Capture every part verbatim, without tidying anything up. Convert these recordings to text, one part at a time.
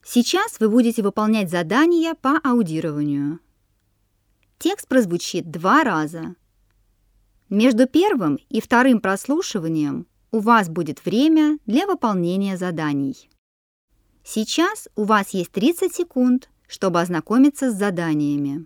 Сейчас вы будете выполнять задания по аудированию. Текст прозвучит два раза. Между первым и вторым прослушиванием у вас будет время для выполнения заданий. Сейчас у вас есть тридцать секунд, чтобы ознакомиться с заданиями.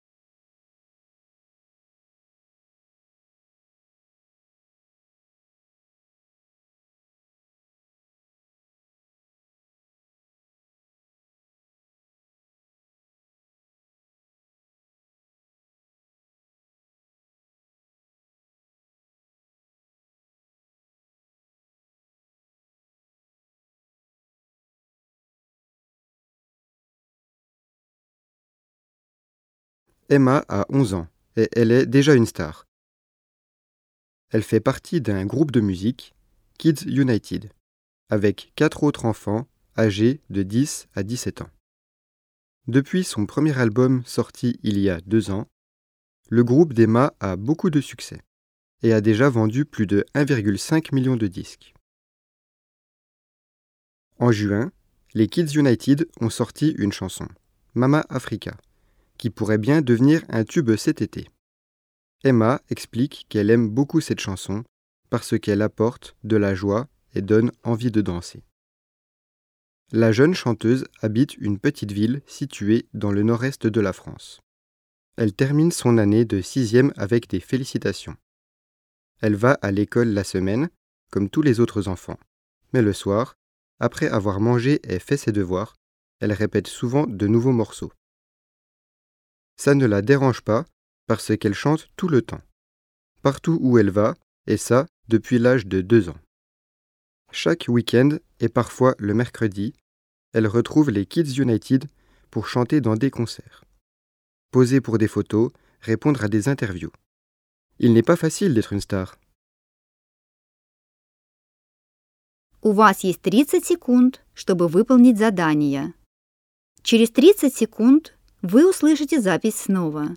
Emma a onze ans et elle est déjà une star. Elle fait partie d'un groupe de musique, Kids United, avec quatre autres enfants âgés de dix à dix-sept ans. Depuis son premier album sorti il y a deux ans, le groupe d'Emma a beaucoup de succès et a déjà vendu plus de un virgule cinq million de disques. En juin, les Kids United ont sorti une chanson, Mama Africa, qui pourrait bien devenir un tube cet été. Emma explique qu'elle aime beaucoup cette chanson parce qu'elle apporte de la joie et donne envie de danser. La jeune chanteuse habite une petite ville située dans le nord-est de la France. Elle termine son année de sixième avec des félicitations. Elle va à l'école la semaine, comme tous les autres enfants. Mais le soir, après avoir mangé et fait ses devoirs, elle répète souvent de nouveaux morceaux. Ça ne la dérange pas parce qu'elle chante tout le temps, partout où elle va, et ça depuis l'âge de deux ans. Chaque week-end et parfois le mercredi, elle retrouve les Kids United pour chanter dans des concerts, poser pour des photos, répondre à des interviews. Il n'est pas facile d'être une star. У вас есть тридцать секунд, чтобы выполнить задание. Через тридцать секунд вы услышите запись снова.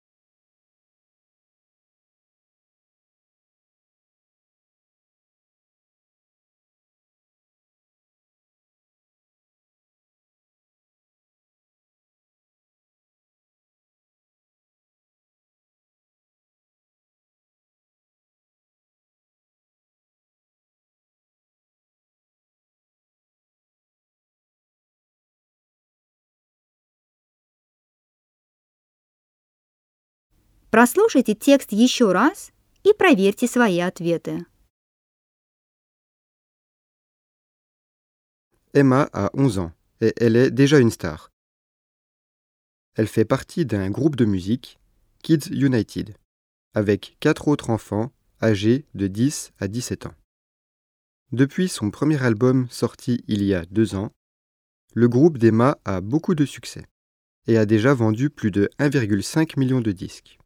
Прослушайте текст еще раз и проверьте свои ответы. Emma a onze ans et elle est déjà une star. Elle fait partie d'un groupe de musique, Kids United, avec quatre autres enfants âgés de dix à dix-sept ans. Depuis son premier album sorti il y a deux ans, le groupe d'Emma a beaucoup de succès et a déjà vendu plus de un virgule cinq million de disques.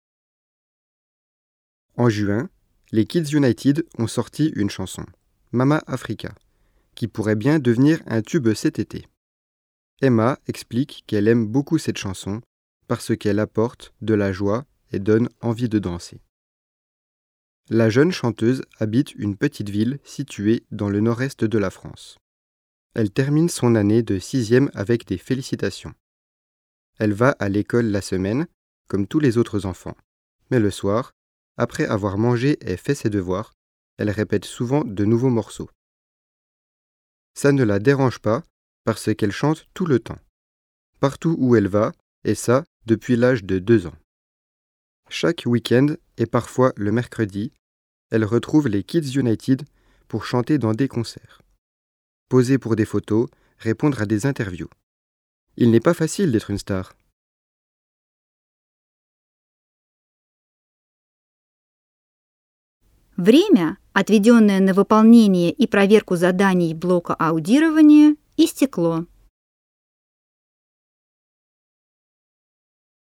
En juin, les Kids United ont sorti une chanson, Mama Africa, qui pourrait bien devenir un tube cet été. Emma explique qu'elle aime beaucoup cette chanson parce qu'elle apporte de la joie et donne envie de danser. La jeune chanteuse habite une petite ville située dans le nord-est de la France. Elle termine son année de sixième avec des félicitations. Elle va à l'école la semaine, comme tous les autres enfants. Mais le soir, après avoir mangé et fait ses devoirs, elle répète souvent de nouveaux morceaux. Ça ne la dérange pas parce qu'elle chante tout le temps, partout où elle va, et ça depuis l'âge de deux ans. Chaque week-end et parfois le mercredi, elle retrouve les Kids United pour chanter dans des concerts, poser pour des photos, répondre à des interviews. Il n'est pas facile d'être une star. Время, отведенное на выполнение и проверку заданий блока аудирования, истекло.